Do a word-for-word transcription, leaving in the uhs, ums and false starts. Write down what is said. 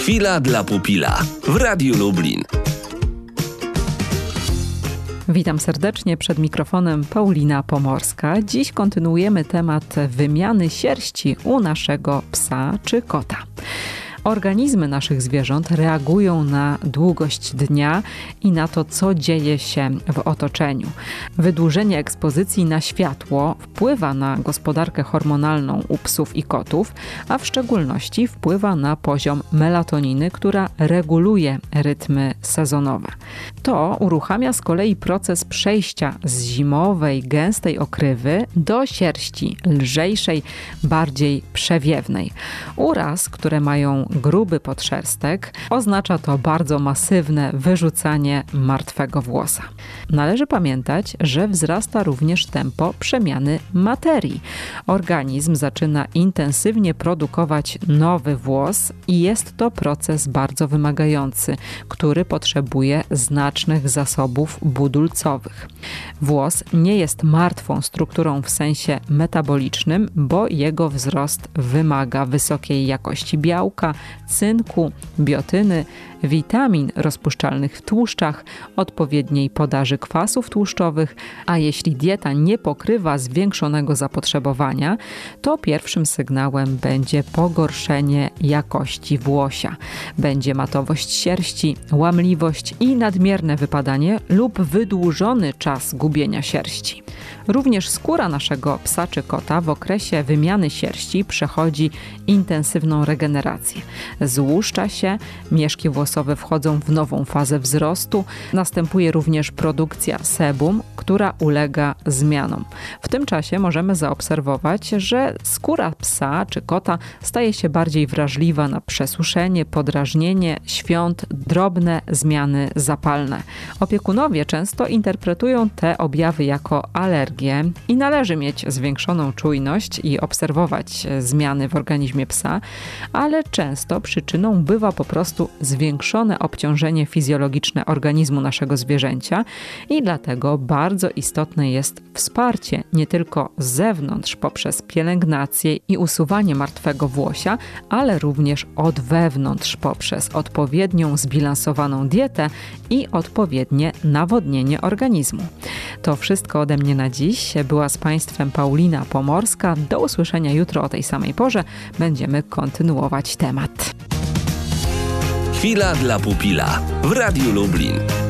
Chwila dla pupila w Radiu Lublin. Witam serdecznie, przed mikrofonem Paulina Pomorska. Dziś kontynuujemy temat wymiany sierści u naszego psa czy kota. Organizmy naszych zwierząt reagują na długość dnia i na to, co dzieje się w otoczeniu. Wydłużenie ekspozycji na światło wpływa na gospodarkę hormonalną u psów i kotów, a w szczególności wpływa na poziom melatoniny, która reguluje rytmy sezonowe. To uruchamia z kolei proces przejścia z zimowej, gęstej okrywy do sierści lżejszej, bardziej przewiewnej. Uraz, które mają gruby podszerstek, oznacza to bardzo masywne wyrzucanie martwego włosa. Należy pamiętać, że wzrasta również tempo przemiany materii. Organizm zaczyna intensywnie produkować nowy włos i jest to proces bardzo wymagający, który potrzebuje znacznych zasobów budulcowych. Włos nie jest martwą strukturą w sensie metabolicznym, bo jego wzrost wymaga wysokiej jakości białka, cynku, biotyny, witamin rozpuszczalnych w tłuszczach, odpowiedniej podaży kwasów tłuszczowych, a jeśli dieta nie pokrywa zwiększonego zapotrzebowania, to pierwszym sygnałem będzie pogorszenie jakości włosia. Będzie matowość sierści, łamliwość i nadmierne wypadanie lub wydłużony czas gubienia sierści. Również skóra naszego psa czy kota w okresie wymiany sierści przechodzi intensywną regenerację. Złuszcza się, mieszki włosowe wchodzą w nową fazę wzrostu, następuje również produkcja sebum, która ulega zmianom. W tym czasie możemy zaobserwować, że skóra psa czy kota staje się bardziej wrażliwa na przesuszenie, podrażnienie, świąt, drobne zmiany zapalne. Opiekunowie często interpretują te objawy jako alergię i należy mieć zwiększoną czujność i obserwować zmiany w organizmie psa, ale często przyczyną bywa po prostu zwiększone obciążenie fizjologiczne organizmu naszego zwierzęcia i dlatego bardzo istotne jest wsparcie nie tylko z zewnątrz poprzez pielęgnację i usuwanie martwego włosia, ale również od wewnątrz poprzez odpowiednią zbilansowaną dietę i odpowiednie nawodnienie organizmu. To wszystko ode mnie na dziś. Była z Państwem Paulina Pomorska. Do usłyszenia jutro o tej samej porze. Będziemy kontynuować temat. Chwila dla pupila w Radiu Lublin.